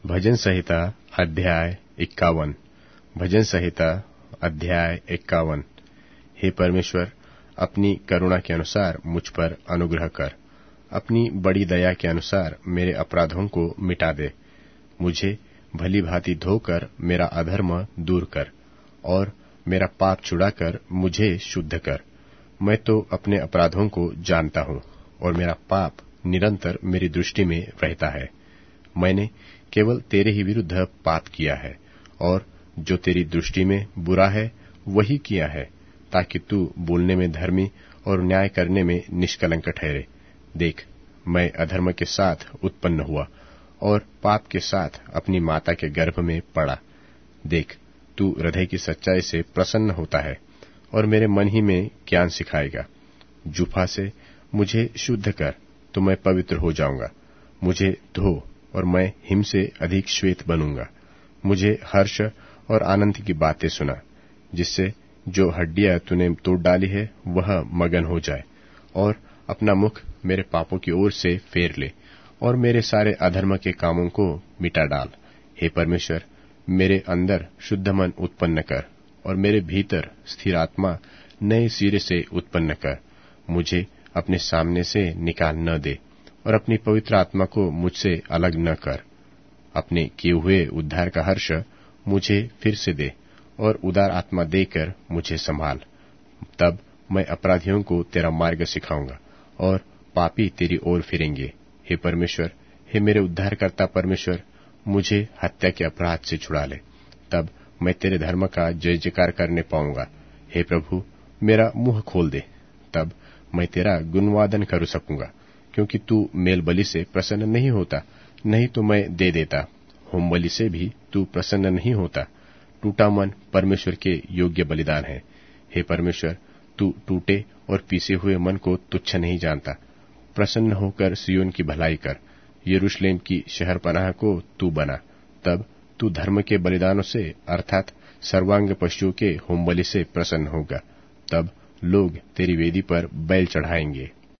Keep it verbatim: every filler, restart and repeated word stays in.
भजन संहिता अध्याय इक्यावन। भजन संहिता अध्याय इक्यावन। हे परमेश्वर, अपनी करुणा के अनुसार मुझ पर अनुग्रह कर, अपनी बड़ी दया के अनुसार मेरे अपराधों को मिटा दे। मुझे भली भांति धोकर मेरा अधर्म दूर कर और मेरा पाप छुड़ाकर मुझे शुद्ध कर। मैं तो अपने अपराधों को जानता हूँ और मेरा पाप निरंतर मेरी दृष्टि में रहता है। मैंने केवल तेरे ही विरुद्ध पाप किया है और जो तेरी दृष्टि में बुरा है वही किया है, ताकि तू बोलने में धर्मी और न्याय करने में निष्कलंक ठहरे। देख, मैं अधर्म के साथ उत्पन्न हुआ और पाप के साथ अपनी माता के गर्भ में पड़ा। देख, तू हृदय की सच्चाई से प्रसन्न होता है और मेरे मन ही में ज्ञान सिखाएगा। जूफा से मुझे शुद्ध कर तो मैं पवित्र हो जाऊंगा। मुझे धो और मैं हिम से अधिक श्वेत बनूंगा। मुझे हर्ष और आनंद की बातें सुना, जिससे जो हड्डियां तूने तोड़ डाली है वह मगन हो जाए, और अपना मुख मेरे पापों की ओर से फेर ले और मेरे सारे अधर्म के कामों को मिटा डाल। हे परमेश्वर, मेरे अंदर शुद्ध मन उत्पन्न कर और मेरे भीतर स्थिर आत्मा नए सिरे से उत्पन्न कर। मुझे अपने सामने से निकाल न दे और अपनी पवित्र आत्मा को मुझसे अलग न कर। अपने किए हुए उद्धार का हर्ष मुझे फिर से दे और उदार आत्मा देकर मुझे संभाल। तब मैं अपराधियों को तेरा मार्ग सिखाऊंगा और पापी तेरी ओर फिरेंगे। हे परमेश्वर, हे मेरे उद्धारकर्ता परमेश्वर, मुझे हत्या के अपराध से छुड़ा ले। तब मैं तेरे धर्म का जय जयकार करने पाऊंगा। हे प्रभु, मेरा मुंह खोल दे, तब मैं तेरा गुणवादन कर सकूंगा, क्योंकि तू मेल बलि से प्रसन्न नहीं होता, नहीं तो मैं दे देता। होम बलि से भी तू प्रसन्न नहीं होता। टूटा मन परमेश्वर के योग्य बलिदान है। हे परमेश्वर, तू टूटे और पीसे हुए मन को तुच्छ नहीं जानता। प्रसन्न होकर सियोन की भलाई कर, यरूशलेम की शहरपनाह को तू बना। तब तू धर्म के बलिदानों से अर्थात सर्वांग पशुओं के होम बलि से प्रसन्न होगा। तब लोग तेरी वेदी पर बैल चढ़ाएंगे।